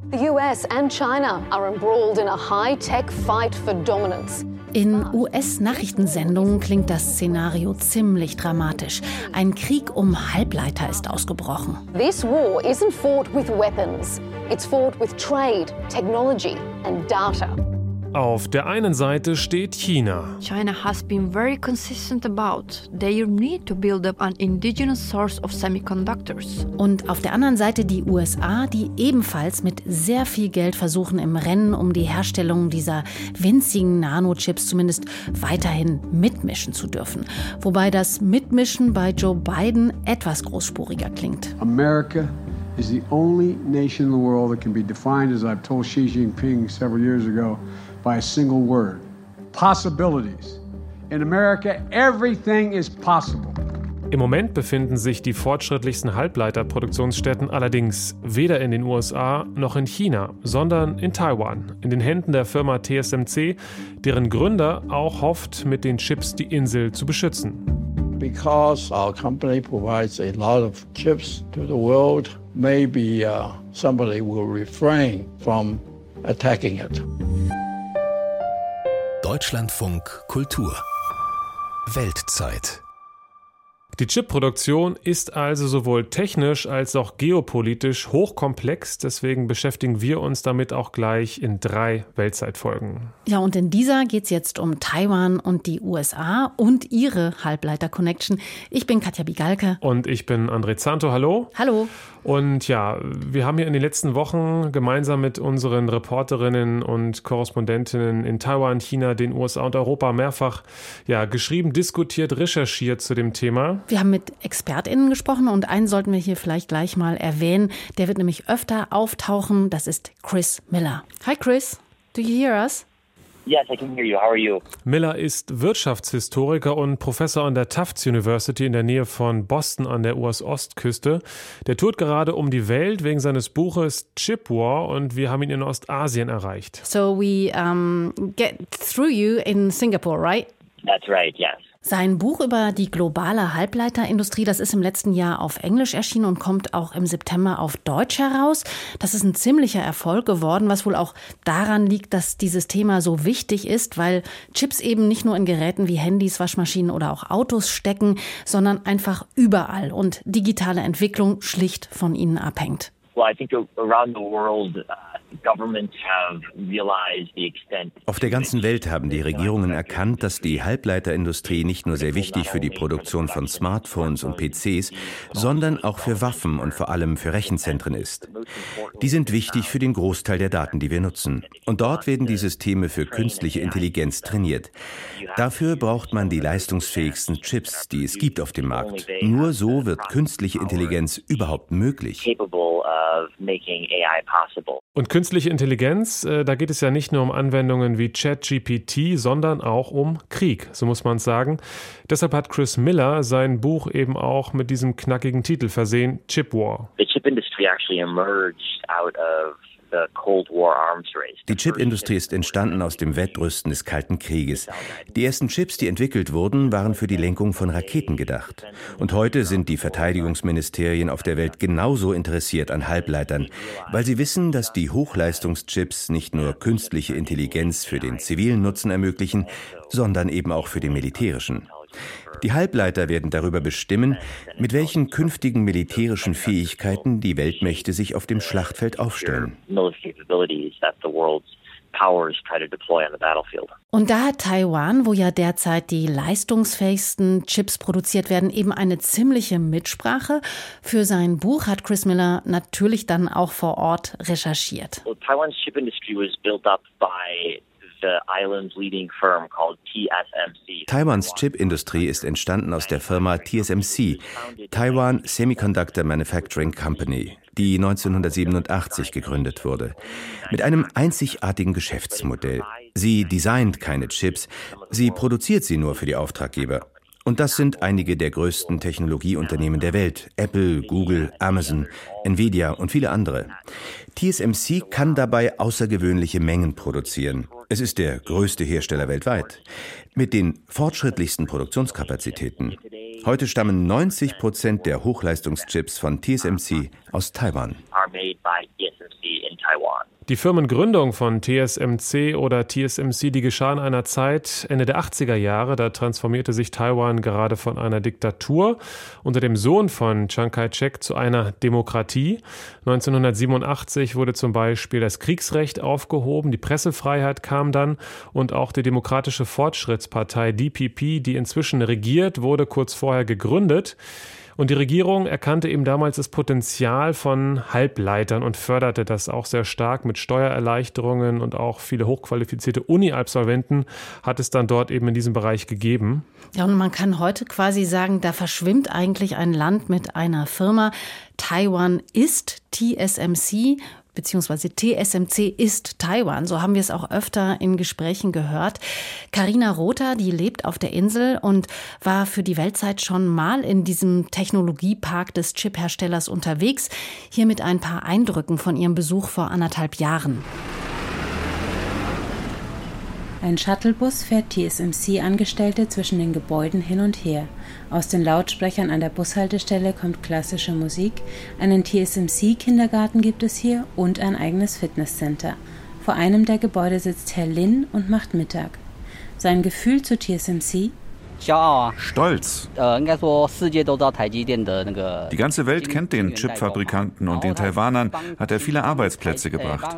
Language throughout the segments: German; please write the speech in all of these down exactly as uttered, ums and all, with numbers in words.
The U S and China are embroiled in a high-tech fight for dominance. In U S-Nachrichtensendungen klingt das Szenario ziemlich dramatisch. Ein Krieg um Halbleiter ist ausgebrochen. This war isn't fought with weapons. It's fought with trade, technology and data. Auf der einen Seite steht China. China has been very consistent about their need to build up an indigenous source of semiconductors. Und auf der anderen Seite die U S A, die ebenfalls mit sehr viel Geld versuchen, im Rennen um die Herstellung dieser winzigen Nanochips zumindest weiterhin mitmischen zu dürfen. Wobei das Mitmischen bei Joe Biden etwas großspuriger klingt. America is the only nation in the world that can be defined, as I've told Xi Jinping several years ago, by a single word: possibilities. In America, everything is possible. Im Moment befinden sich die fortschrittlichsten Halbleiterproduktionsstätten allerdings weder in den U S A noch in China, sondern in Taiwan, in den Händen der Firma T S M C, deren Gründer auch hofft, mit den Chips die Insel zu beschützen. Because our company provides a lot of chips to the world, maybe uh, somebody will refrain from attacking it. Deutschlandfunk Kultur Weltzeit. Die Chipproduktion ist also sowohl technisch als auch geopolitisch hochkomplex, deswegen beschäftigen wir uns damit auch gleich in drei Weltzeitfolgen. Ja, und in dieser geht es jetzt um Taiwan und die U S A und ihre Halbleiter-Connection. Ich bin Katja Bigalke. Und ich bin André Zanto, hallo. Hallo. Und ja, wir haben hier in den letzten Wochen gemeinsam mit unseren Reporterinnen und Korrespondentinnen in Taiwan, China, den U S A und Europa mehrfach ja, geschrieben, diskutiert, recherchiert zu dem Thema. Wir haben mit ExpertInnen gesprochen und einen sollten wir hier vielleicht gleich mal erwähnen. Der wird nämlich öfter auftauchen. Das ist Chris Miller. Hi Chris, do you hear us? Yes, I can hear you. How are you? Miller ist Wirtschaftshistoriker und Professor an der Tufts University in der Nähe von Boston an der U S-Ostküste. Der tourt gerade um die Welt wegen seines Buches Chip War und wir haben ihn in Ostasien erreicht. So we um, get through you in Singapore, right? That's right, yes. Sein Buch über die globale Halbleiterindustrie, das ist im letzten Jahr auf Englisch erschienen und kommt auch im September auf Deutsch heraus. Das ist ein ziemlicher Erfolg geworden, was wohl auch daran liegt, dass dieses Thema so wichtig ist, weil Chips eben nicht nur in Geräten wie Handys, Waschmaschinen oder auch Autos stecken, sondern einfach überall und digitale Entwicklung schlicht von ihnen abhängt. Well, I think around the world, uh, governments have realized the extent. Auf der ganzen Welt haben die Regierungen erkannt, dass die Halbleiterindustrie nicht nur sehr wichtig für die Produktion von Smartphones und P Cs, sondern auch für Waffen und vor allem für Rechenzentren ist. Die sind wichtig für den Großteil der Daten, die wir nutzen. Und dort werden die Systeme für künstliche Intelligenz trainiert. Dafür braucht man die leistungsfähigsten Chips, die es gibt auf dem Markt. Nur so wird künstliche Intelligenz überhaupt möglich. Und künstliche Intelligenz, äh, da geht es ja nicht nur um Anwendungen wie ChatGPT, sondern auch um Krieg, so muss man sagen. Deshalb hat Chris Miller sein Buch eben auch mit diesem knackigen Titel versehen, Chip War. The chip industry actually emerged out of the Cold War arms race. Die Chipindustrie ist entstanden aus dem Wettrüsten des Kalten Krieges. Die ersten Chips, die entwickelt wurden, waren für die Lenkung von Raketen gedacht. Und heute sind die Verteidigungsministerien auf der Welt genauso interessiert an Halbleitern, weil sie wissen, dass die Hochleistungschips nicht nur künstliche Intelligenz für den zivilen Nutzen ermöglichen, sondern eben auch für den militärischen. Die Halbleiter werden darüber bestimmen, mit welchen künftigen militärischen Fähigkeiten die Weltmächte sich auf dem Schlachtfeld aufstellen. Und da hat Taiwan, wo ja derzeit die leistungsfähigsten Chips produziert werden, eben eine ziemliche Mitsprache. Für sein Buch hat Chris Miller natürlich dann auch vor Ort recherchiert. Well, Taiwan's chip industry was built up by the island's leading firm called T S M C. Taiwans Chipindustrie ist entstanden aus der Firma T S M C, Taiwan Semiconductor Manufacturing Company, die neunzehnhundertsiebenundachtzig gegründet wurde. Mit einem einzigartigen Geschäftsmodell. Sie designt keine Chips, sie produziert sie nur für die Auftraggeber. Und das sind einige der größten Technologieunternehmen der Welt. Apple, Google, Amazon, Nvidia und viele andere. T S M C kann dabei außergewöhnliche Mengen produzieren. Es ist der größte Hersteller weltweit. Mit den fortschrittlichsten Produktionskapazitäten. Heute stammen neunzig Prozent der Hochleistungschips von T S M C aus Taiwan. Die Firmengründung von T S M C oder T S M C, die geschah in einer Zeit Ende der achtziger Jahre. Da transformierte sich Taiwan gerade von einer Diktatur unter dem Sohn von Chiang Kai-shek zu einer Demokratie. neunzehnhundertsiebenundachtzig wurde zum Beispiel das Kriegsrecht aufgehoben, die Pressefreiheit kam dann und auch die Demokratische Fortschrittspartei D P P, die inzwischen regiert, wurde kurz vorher gegründet. Und die Regierung erkannte eben damals das Potenzial von Halbleitern und förderte das auch sehr stark mit Steuererleichterungen, und auch viele hochqualifizierte Uni-Absolventen hat es dann dort eben in diesem Bereich gegeben. Ja, und man kann heute quasi sagen, da verschwimmt eigentlich ein Land mit einer Firma. Taiwan ist T S M C, beziehungsweise T S M C ist Taiwan. So haben wir es auch öfter in Gesprächen gehört. Carina Rother, die lebt auf der Insel und war für die Weltzeit schon mal in diesem Technologiepark des Chipherstellers unterwegs. Hier mit ein paar Eindrücken von ihrem Besuch vor anderthalb Jahren. Ein Shuttlebus fährt T S M C-Angestellte zwischen den Gebäuden hin und her. Aus den Lautsprechern an der Bushaltestelle kommt klassische Musik. Einen T S M C-Kindergarten gibt es hier und ein eigenes Fitnesscenter. Vor einem der Gebäude sitzt Herr Lin und macht Mittag. Sein Gefühl zu T S M C? Stolz. Die ganze Welt kennt den Chipfabrikanten und den Taiwanern hat er viele Arbeitsplätze gebracht.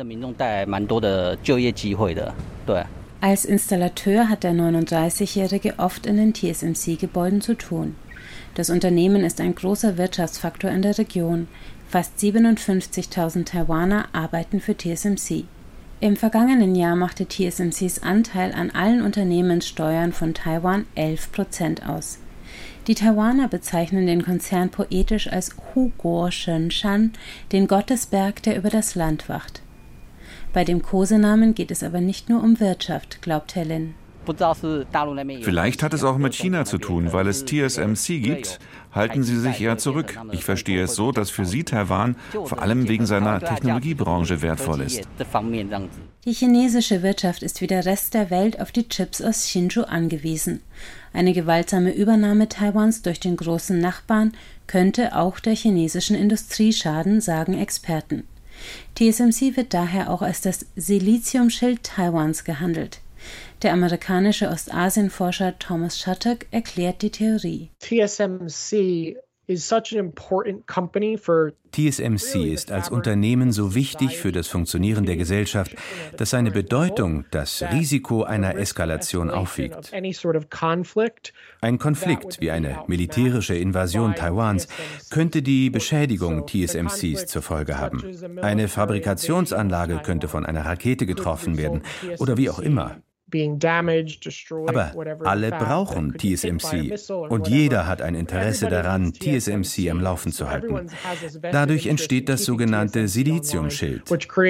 Als Installateur hat der neununddreißigjährige oft in den T S M C-Gebäuden zu tun. Das Unternehmen ist ein großer Wirtschaftsfaktor in der Region. Fast siebenundfünfzigtausend Taiwaner arbeiten für T S M C. Im vergangenen Jahr machte T S M Cs Anteil an allen Unternehmenssteuern von Taiwan elf Prozent aus. Die Taiwaner bezeichnen den Konzern poetisch als Hu Guo Shen Shan, den Gottesberg, der über das Land wacht. Bei dem Kosenamen geht es aber nicht nur um Wirtschaft, glaubt Herr Lin. Vielleicht hat es auch mit China zu tun, weil es T S M C gibt, halten sie sich eher zurück. Ich verstehe es so, dass für sie Taiwan vor allem wegen seiner Technologiebranche wertvoll ist. Die chinesische Wirtschaft ist wie der Rest der Welt auf die Chips aus Hsinchu angewiesen. Eine gewaltsame Übernahme Taiwans durch den großen Nachbarn könnte auch der chinesischen Industrie schaden, sagen Experten. T S M C wird daher auch als das Siliziumschild Taiwans gehandelt. Der amerikanische Ostasienforscher Thomas Shattuck erklärt die Theorie. T S M C is such an important company for T S M C ist als Unternehmen so wichtig für das Funktionieren der Gesellschaft, dass seine Bedeutung das Risiko einer Eskalation aufwiegt. Ein Konflikt wie eine militärische Invasion Taiwans könnte die Beschädigung T S M Cs zur Folge haben. Eine Fabrikationsanlage könnte von einer Rakete getroffen werden oder wie auch immer. Aber alle brauchen T S M C und jeder hat ein Interesse daran, T S M C am Laufen zu halten. Dadurch entsteht das sogenannte Siliziumschild.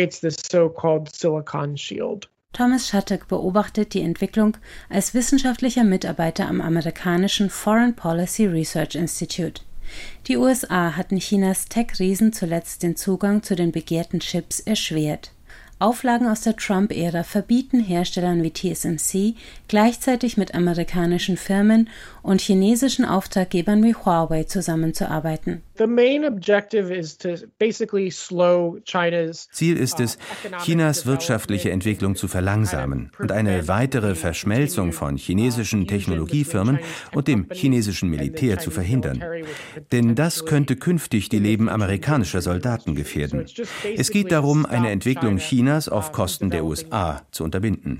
Thomas Shattuck beobachtet die Entwicklung als wissenschaftlicher Mitarbeiter am amerikanischen Foreign Policy Research Institute. Die U S A hatten Chinas Tech-Riesen zuletzt den Zugang zu den begehrten Chips erschwert. Auflagen aus der Trump-Ära verbieten Herstellern wie T S M C gleichzeitig mit amerikanischen Firmen und chinesischen Auftraggebern wie Huawei zusammenzuarbeiten. Ziel ist es, Chinas wirtschaftliche Entwicklung zu verlangsamen und eine weitere Verschmelzung von chinesischen Technologiefirmen und dem chinesischen Militär zu verhindern. Denn das könnte künftig die Leben amerikanischer Soldaten gefährden. Es geht darum, eine Entwicklung Chinas auf Kosten der U S A zu unterbinden.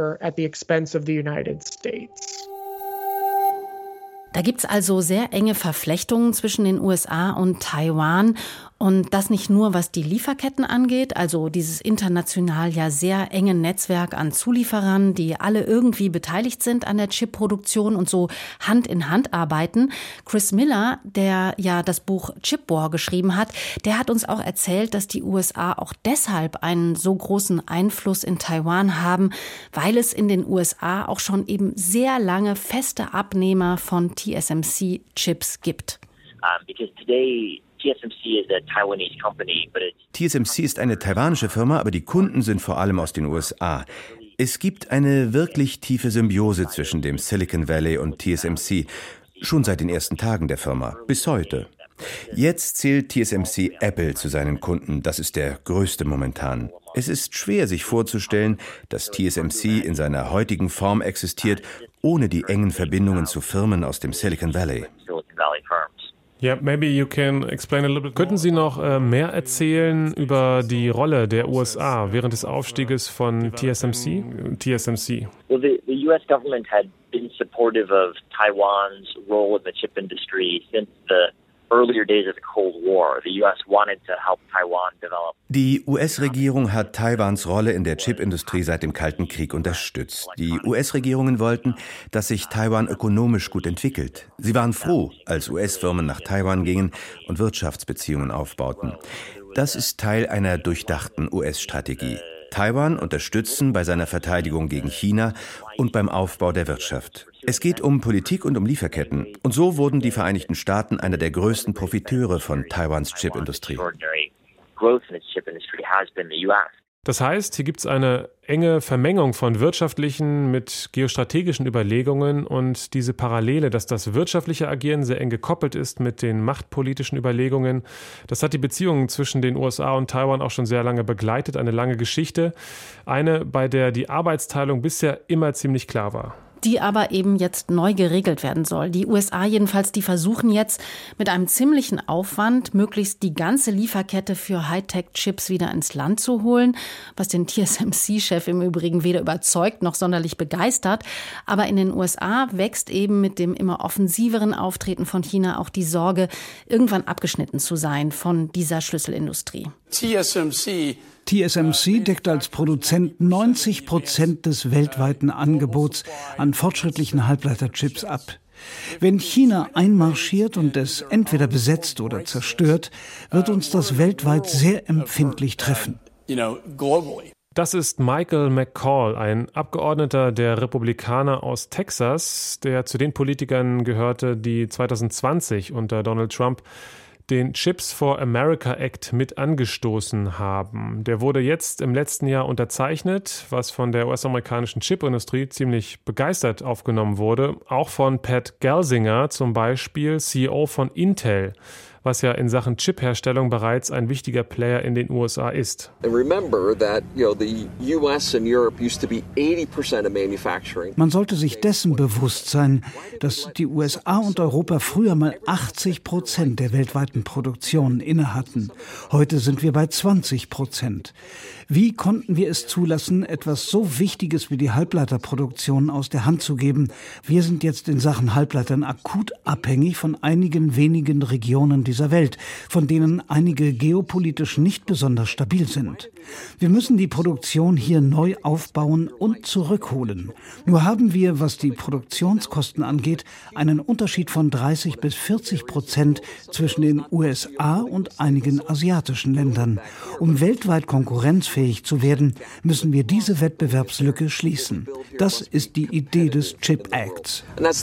Da gibt es also sehr enge Verflechtungen zwischen den U S A und Taiwan. Und das nicht nur, was die Lieferketten angeht, also dieses international ja sehr enge Netzwerk an Zulieferern, die alle irgendwie beteiligt sind an der Chipproduktion und so Hand in Hand arbeiten. Chris Miller, der ja das Buch Chip War geschrieben hat, der hat uns auch erzählt, dass die U S A auch deshalb einen so großen Einfluss in Taiwan haben, weil es in den U S A auch schon eben sehr lange feste Abnehmer von T S M C-Chips gibt. Um, because today T S M C is a Taiwanese company, but it's T S M C ist eine taiwanische Firma, aber die Kunden sind vor allem aus den U S A. Es gibt eine wirklich tiefe Symbiose zwischen dem Silicon Valley und T S M C. Schon seit den ersten Tagen der Firma, bis heute. Jetzt zählt T S M C Apple zu seinen Kunden. Das ist der größte momentan. Es ist schwer, sich vorzustellen, dass T S M C in seiner heutigen Form existiert, ohne die engen Verbindungen zu Firmen aus dem Silicon Valley. Yeah, maybe you can explain a little bit. Könnten Sie noch äh, mehr erzählen über die Rolle der U S A während des Aufstieges von T S M C? T S M C. Well, the, the U S government had been supportive of Taiwan's role in the chip industry since the earlier days of the Cold War. The U S wanted to help Taiwan develop. Die U S-Regierung hat Taiwans Rolle in der Chipindustrie seit dem Kalten Krieg unterstützt. Die U S-Regierungen wollten, dass sich Taiwan ökonomisch gut entwickelt. Sie waren froh, als U S-Firmen nach Taiwan gingen und Wirtschaftsbeziehungen aufbauten. Das ist Teil einer durchdachten U S-Strategie. Taiwan unterstützen bei seiner Verteidigung gegen China und beim Aufbau der Wirtschaft. Es geht um Politik und um Lieferketten. Und so wurden die Vereinigten Staaten einer der größten Profiteure von Taiwans Chipindustrie. Das heißt, hier gibt es eine enge Vermengung von wirtschaftlichen mit geostrategischen Überlegungen und diese Parallele, dass das wirtschaftliche Agieren sehr eng gekoppelt ist mit den machtpolitischen Überlegungen. Das hat die Beziehungen zwischen den U S A und Taiwan auch schon sehr lange begleitet, eine lange Geschichte. Eine, bei der die Arbeitsteilung bisher immer ziemlich klar war. Die aber eben jetzt neu geregelt werden soll. Die U S A jedenfalls, die versuchen jetzt mit einem ziemlichen Aufwand, möglichst die ganze Lieferkette für Hightech-Chips wieder ins Land zu holen, was den T S M C-Chef im Übrigen weder überzeugt noch sonderlich begeistert. Aber in den U S A wächst eben mit dem immer offensiveren Auftreten von China auch die Sorge, irgendwann abgeschnitten zu sein von dieser Schlüsselindustrie. T S M C T S M C deckt als Produzent neunzig Prozent des weltweiten Angebots an fortschrittlichen Halbleiterchips ab. Wenn China einmarschiert und es entweder besetzt oder zerstört, wird uns das weltweit sehr empfindlich treffen. Das ist Michael McCall, ein Abgeordneter der Republikaner aus Texas, der zu den Politikern gehörte, die zwanzig zwanzig unter Donald Trump den Chips for America Act mit angestoßen haben. Der wurde jetzt im letzten Jahr unterzeichnet, was von der U S-amerikanischen Chipindustrie ziemlich begeistert aufgenommen wurde. Auch von Pat Gelsinger zum Beispiel, C E O von Intel, was ja in Sachen Chipherstellung bereits ein wichtiger Player in den U S A ist. Man sollte sich dessen bewusst sein, dass die U S A und Europa früher mal achtzig Prozent der weltweiten Produktion innehatten. Heute sind wir bei zwanzig Prozent. Wie konnten wir es zulassen, etwas so Wichtiges wie die Halbleiterproduktion aus der Hand zu geben? Wir sind jetzt in Sachen Halbleitern akut abhängig von einigen wenigen Regionen dieser Welt, von denen einige geopolitisch nicht besonders stabil sind. Wir müssen die Produktion hier neu aufbauen und zurückholen. Nur haben wir, was die Produktionskosten angeht, einen Unterschied von dreißig bis vierzig Prozent zwischen den U S A und einigen asiatischen Ländern. Um weltweit konkurrenzfähig zu werden, müssen wir diese Wettbewerbslücke schließen. Das ist die Idee des Chip Acts.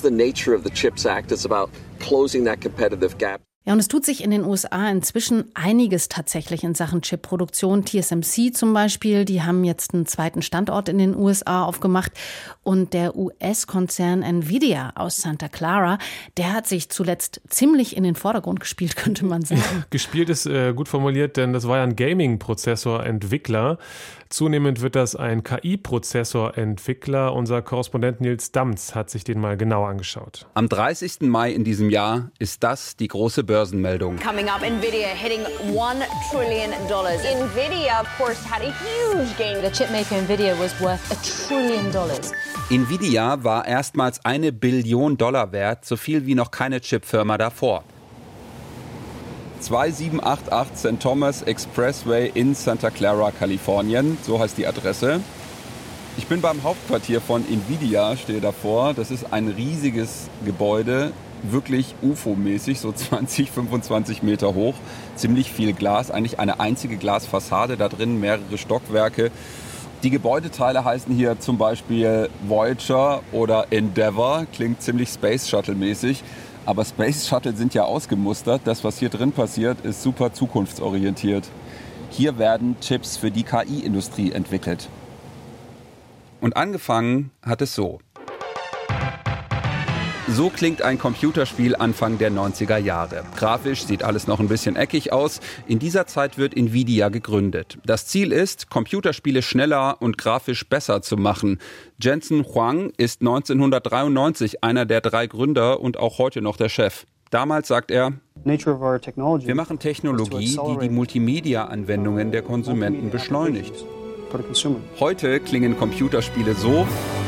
Ja, und es tut sich in den U S A inzwischen einiges tatsächlich in Sachen Chipproduktion. T S M C zum Beispiel, die haben jetzt einen zweiten Standort in den U S A aufgemacht. Und der U S-Konzern Nvidia aus Santa Clara, der hat sich zuletzt ziemlich in den Vordergrund gespielt, könnte man sagen. Gespielt ist äh, gut formuliert, denn das war ja ein Gaming-Prozessor-Entwickler. Zunehmend wird das ein K I-Prozessor-Entwickler. Unser Korrespondent Nils Damz hat sich den mal genau angeschaut. Am dreißigsten Mai in diesem Jahr ist das die große Börsenmeldung. Coming up, Nvidia hitting one trillion dollars. Nvidia, of course, had a huge gain. The chipmaker Nvidia was worth a trillion dollars. Nvidia war erstmals eine Billion Dollar wert, so viel wie noch keine Chipfirma davor. zwei sieben acht acht Saint Thomas Expressway in Santa Clara, Kalifornien. So heißt die Adresse. Ich bin beim Hauptquartier von Nvidia, stehe davor. Das ist ein riesiges Gebäude, wirklich U F O-mäßig, so zwanzig, fünfundzwanzig Meter hoch. Ziemlich viel Glas, eigentlich eine einzige Glasfassade, da drin mehrere Stockwerke. Die Gebäudeteile heißen hier zum Beispiel Voyager oder Endeavour, klingt ziemlich Space Shuttle-mäßig. Aber Space Shuttle sind ja ausgemustert. Das, was hier drin passiert, ist super zukunftsorientiert. Hier werden Chips für die K I-Industrie entwickelt. Und angefangen hat es so. So klingt ein Computerspiel Anfang der neunziger Jahre. Grafisch sieht alles noch ein bisschen eckig aus. In dieser Zeit wird Nvidia gegründet. Das Ziel ist, Computerspiele schneller und grafisch besser zu machen. Jensen Huang ist neunzehnhundertdreiundneunzig einer der drei Gründer und auch heute noch der Chef. Damals sagt er, wir machen Technologie, die die Multimedia-Anwendungen der Konsumenten beschleunigt. Heute klingen Computerspiele so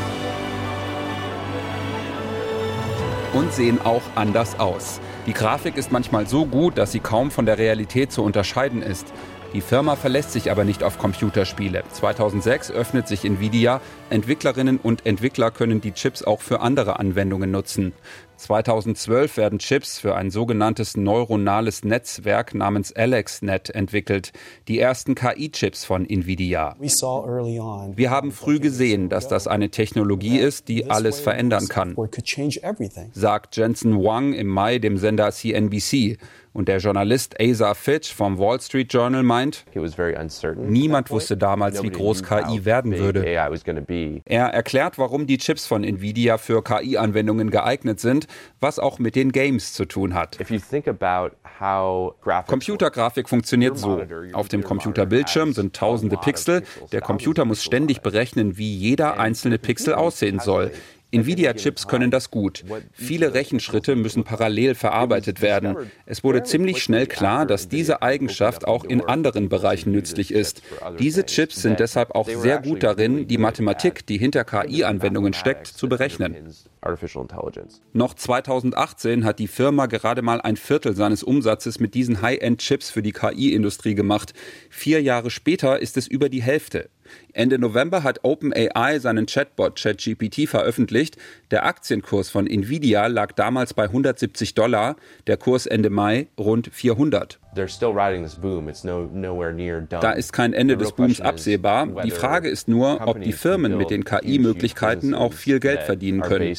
und sehen auch anders aus. Die Grafik ist manchmal so gut, dass sie kaum von der Realität zu unterscheiden ist. Die Firma verlässt sich aber nicht auf Computerspiele. zweitausendsechs öffnet sich Nvidia. Entwicklerinnen und Entwickler können die Chips auch für andere Anwendungen nutzen. zweitausendzwölf werden Chips für ein sogenanntes neuronales Netzwerk namens AlexNet entwickelt. Die ersten K I-Chips von Nvidia. Wir haben früh gesehen, dass das eine Technologie ist, die alles verändern kann, sagt Jensen Huang im Mai dem Sender C N B C. Und der Journalist Asa Fitch vom Wall Street Journal meint, niemand wusste damals, wie groß K I werden würde. Er erklärt, warum die Chips von Nvidia für K I-Anwendungen geeignet sind, was auch mit den Games zu tun hat. Computergrafik funktioniert so. Auf dem Computerbildschirm sind tausende Pixel. Der Computer muss ständig berechnen, wie jeder einzelne Pixel aussehen soll. Nvidia-Chips können das gut. Viele Rechenschritte müssen parallel verarbeitet werden. Es wurde ziemlich schnell klar, dass diese Eigenschaft auch in anderen Bereichen nützlich ist. Diese Chips sind deshalb auch sehr gut darin, die Mathematik, die hinter K I-Anwendungen steckt, zu berechnen. Noch zweitausendachtzehn hat die Firma gerade mal ein Viertel seines Umsatzes mit diesen High-End-Chips für die K I-Industrie gemacht. Vier Jahre später ist es über die Hälfte. Ende November hat OpenAI seinen Chatbot ChatGPT veröffentlicht. Der Aktienkurs von Nvidia lag damals bei hundertsiebzig Dollar, der Kurs Ende Mai rund vierhundert. Da ist kein Ende des Booms absehbar. Die Frage ist nur, ob die Firmen mit den K I-Möglichkeiten auch viel Geld verdienen können.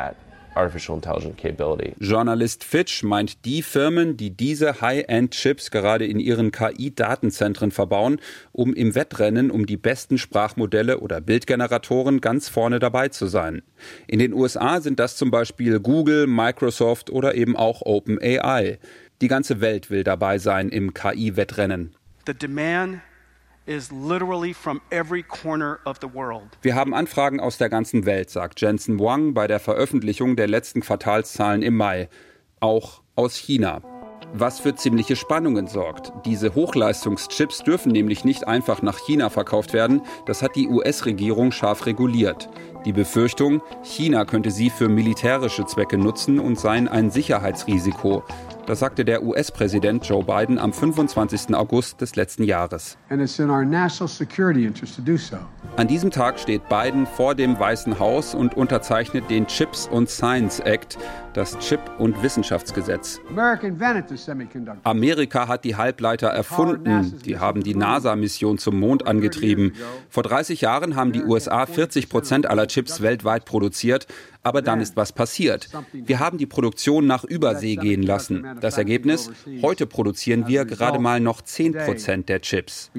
Journalist Fitch meint die Firmen, die diese High-End-Chips gerade in ihren K I-Datenzentren verbauen, um im Wettrennen um die besten Sprachmodelle oder Bildgeneratoren ganz vorne dabei zu sein. In den U S A sind das zum Beispiel Google, Microsoft oder eben auch OpenAI. Die ganze Welt will dabei sein im K I-Wettrennen. The demand is literally from every corner of the world. Wir haben Anfragen aus der ganzen Welt, sagt Jensen Huang bei der Veröffentlichung der letzten Quartalszahlen im Mai. Auch aus China. Was für ziemliche Spannungen sorgt. Diese Hochleistungschips dürfen nämlich nicht einfach nach China verkauft werden. Das hat die U S-Regierung scharf reguliert. Die Befürchtung, China könnte sie für militärische Zwecke nutzen und seien ein Sicherheitsrisiko. Das sagte der U S-Präsident Joe Biden am fünfundzwanzigsten August des letzten Jahres. And it's in our national security interest to do so. An diesem Tag steht Biden vor dem Weißen Haus und unterzeichnet den Chips and Science Act, das Chip- und Wissenschaftsgesetz. Amerika hat die Halbleiter erfunden. Die haben die NASA-Mission zum Mond angetrieben. Vor dreißig Jahren haben die U S A vierzig Prozent aller Chips weltweit produziert. Aber dann ist was passiert. Wir haben die Produktion nach Übersee gehen lassen. Das Ergebnis? Heute produzieren wir gerade mal noch zehn Prozent der Chips.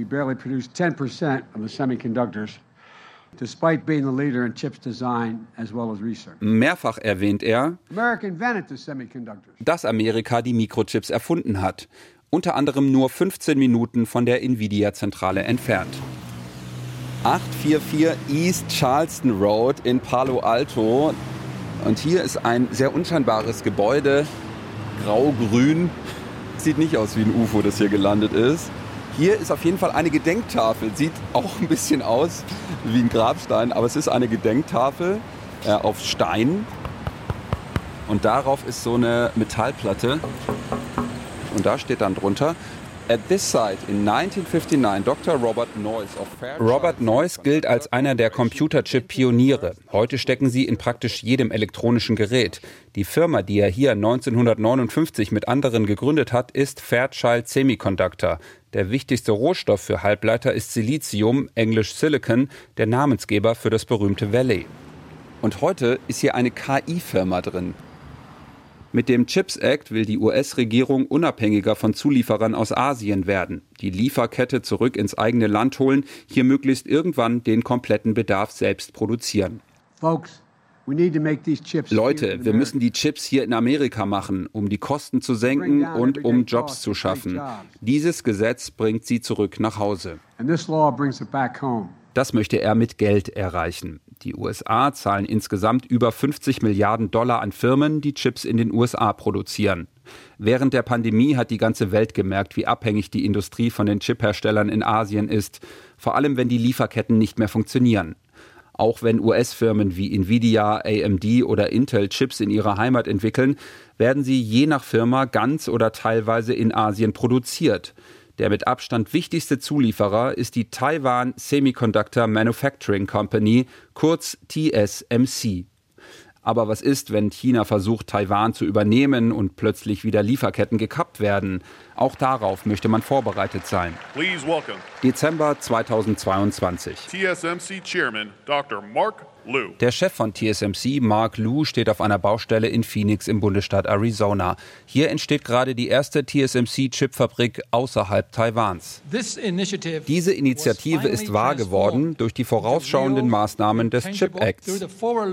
Mehrfach erwähnt er, dass Amerika die Mikrochips erfunden hat. Unter anderem nur fünfzehn Minuten von der Nvidia-Zentrale entfernt. achthundertvierundvierzig East Charleston Road in Palo Alto. Und hier ist ein sehr unscheinbares Gebäude, grau-grün. Sieht nicht aus wie ein U F O, das hier gelandet ist. Hier ist auf jeden Fall eine Gedenktafel. Sieht auch ein bisschen aus wie ein Grabstein, aber es ist eine Gedenktafel äh, auf Stein. Und darauf ist so eine Metallplatte. Und da steht dann drunter: At this site in neunzehnhundertneunundfünfzig, Doktor Robert Noyce of Fairchild. Robert Noyce gilt als einer der Computerchip-Pioniere. Heute stecken sie in praktisch jedem elektronischen Gerät. Die Firma, die er hier neunzehnhundertneunundfünfzig mit anderen gegründet hat, ist Fairchild Semiconductor. Der wichtigste Rohstoff für Halbleiter ist Silizium, englisch Silicon, der Namensgeber für das berühmte Valley. Und heute ist hier eine K I-Firma drin. Mit dem Chips Act will die U S-Regierung unabhängiger von Zulieferern aus Asien werden, die Lieferkette zurück ins eigene Land holen, hier möglichst irgendwann den kompletten Bedarf selbst produzieren. Folks, Leute, wir müssen die Chips hier in Amerika machen, um die Kosten zu senken und um Jobs zu schaffen. Dieses Gesetz bringt sie zurück nach Hause. Das möchte er mit Geld erreichen. Die U S A zahlen insgesamt über fünfzig Milliarden Dollar an Firmen, die Chips in den U S A produzieren. Während der Pandemie hat die ganze Welt gemerkt, wie abhängig die Industrie von den Chipherstellern in Asien ist, vor allem wenn die Lieferketten nicht mehr funktionieren. Auch wenn U S-Firmen wie Nvidia, A M D oder Intel Chips in ihrer Heimat entwickeln, werden sie je nach Firma ganz oder teilweise in Asien produziert. Der mit Abstand wichtigste Zulieferer ist die Taiwan Semiconductor Manufacturing Company, kurz T S M C. Aber was ist, wenn China versucht, Taiwan zu übernehmen und plötzlich wieder Lieferketten gekappt werden? Auch darauf möchte man vorbereitet sein. Please welcome Dezember zweitausendzweiundzwanzig. T S M C Chairman Doktor Mark Liu. Der Chef von T S M C, Mark Liu, steht auf einer Baustelle in Phoenix im Bundesstaat Arizona. Hier entsteht gerade die erste T S M C-Chipfabrik außerhalb Taiwans. Diese Initiative ist wahr geworden durch die vorausschauenden Maßnahmen des Chip Acts.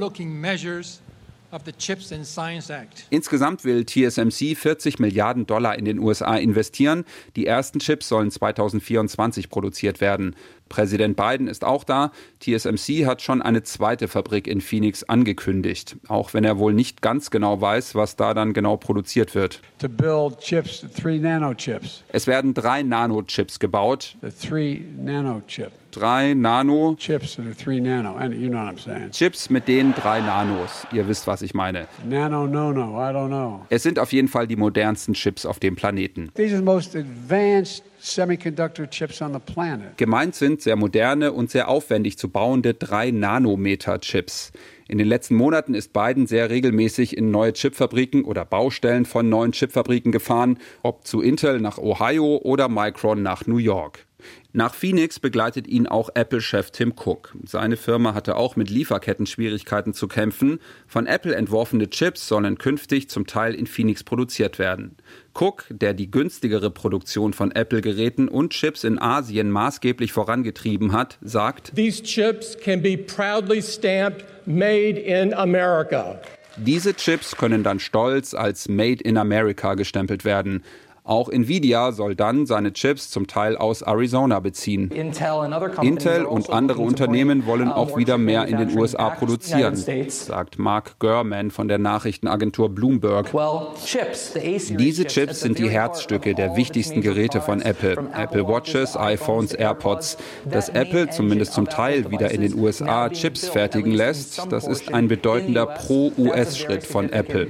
Insgesamt will T S M C vierzig Milliarden Dollar in den U S A investieren. Die ersten Chips sollen zweitausendvierundzwanzig produziert werden. Präsident Biden ist auch da. T S M C hat schon eine zweite Fabrik in Phoenix angekündigt, auch wenn er wohl nicht ganz genau weiß, was da dann genau produziert wird. To build chips, three nanochips. Es werden drei Nanochips gebaut. The three nanochip. Drei Nano Chips that are three nano. You know what I'm saying. Chips mit den drei Nanos. Ihr wisst, was ich meine. Nano, no, no, I don't know. Es sind auf jeden Fall die modernsten Chips auf dem Planeten. These are the most advanced semiconductor chips on the planet. Gemeint sind sehr moderne und sehr aufwendig zu bauende drei Nanometer Chips. In den letzten Monaten ist Biden sehr regelmäßig in neue Chipfabriken oder Baustellen von neuen Chipfabriken gefahren, ob zu Intel nach Ohio oder Micron nach New York. Nach Phoenix begleitet ihn auch Apple-Chef Tim Cook. Seine Firma hatte auch mit Lieferketten-Schwierigkeiten zu kämpfen. Von Apple entworfene Chips sollen künftig zum Teil in Phoenix produziert werden. Cook, der die günstigere Produktion von Apple-Geräten und Chips in Asien maßgeblich vorangetrieben hat, sagt: These chips can be proudly stamped made in America. Diese Chips können dann stolz als Made in America gestempelt werden. Auch Nvidia soll dann seine Chips zum Teil aus Arizona beziehen. Intel und andere Unternehmen wollen auch wieder mehr in den U S A produzieren, sagt Mark Gurman von der Nachrichtenagentur Bloomberg. Diese Chips sind die Herzstücke der wichtigsten Geräte von Apple. Apple Watches, iPhones, AirPods. Dass Apple zumindest zum Teil wieder in den U S A Chips fertigen lässt, das ist ein bedeutender Pro-U S-Schritt von Apple.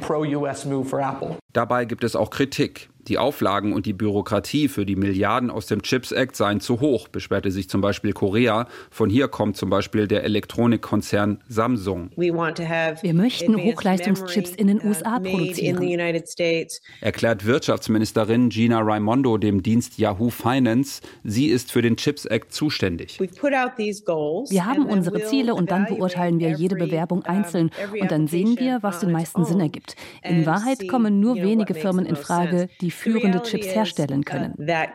Dabei gibt es auch Kritik. Die Auflagen und die Bürokratie für die Milliarden aus dem Chips Act seien zu hoch, beschwerte sich zum Beispiel Korea. Von hier kommt zum Beispiel der Elektronikkonzern Samsung. Wir möchten Hochleistungschips in den U S A produzieren, erklärt Wirtschaftsministerin Gina Raimondo dem Dienst Yahoo Finance. Sie ist für den Chips Act zuständig. Wir haben unsere Ziele und dann beurteilen wir jede Bewerbung einzeln und dann sehen wir, was den meisten Sinn ergibt. In Wahrheit kommen nur wenige Firmen in Frage, die führende Chips herstellen können. Wer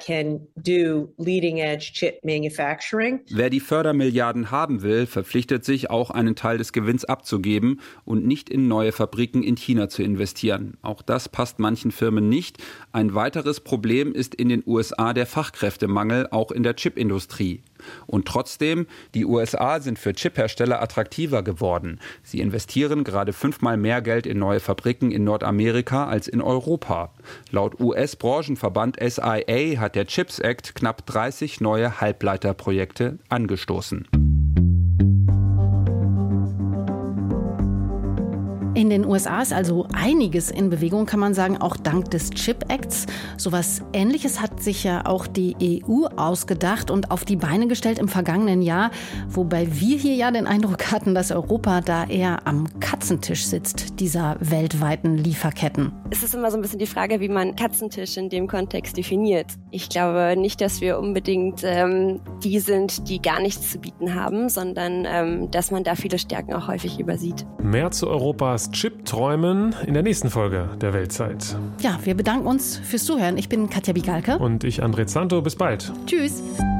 die Fördermilliarden haben will, verpflichtet sich auch einen Teil des Gewinns abzugeben und nicht in neue Fabriken in China zu investieren. Auch das passt manchen Firmen nicht. Ein weiteres Problem ist in den U S A der Fachkräftemangel, auch in der Chipindustrie. Und trotzdem, die U S A sind für Chiphersteller attraktiver geworden. Sie investieren gerade fünfmal mehr Geld in neue Fabriken in Nordamerika als in Europa. Laut U S-Branchenverband S I A hat der Chips Act knapp dreißig neue Halbleiterprojekte angestoßen. In den U S A ist also einiges in Bewegung, kann man sagen, auch dank des Chip Acts. Sowas Ähnliches hat sich ja auch die E U ausgedacht und auf die Beine gestellt im vergangenen Jahr, wobei wir hier ja den Eindruck hatten, dass Europa da eher am Katzentisch sitzt, dieser weltweiten Lieferketten. Es ist immer so ein bisschen die Frage, wie man Katzentisch in dem Kontext definiert. Ich glaube nicht, dass wir unbedingt ähm, die sind, die gar nichts zu bieten haben, sondern ähm, dass man da viele Stärken auch häufig übersieht. Mehr zu Europas Chip-Träumen in der nächsten Folge der Weltzeit. Ja, wir bedanken uns fürs Zuhören. Ich bin Katja Bigalke. Und ich, André Zanto. Bis bald. Tschüss.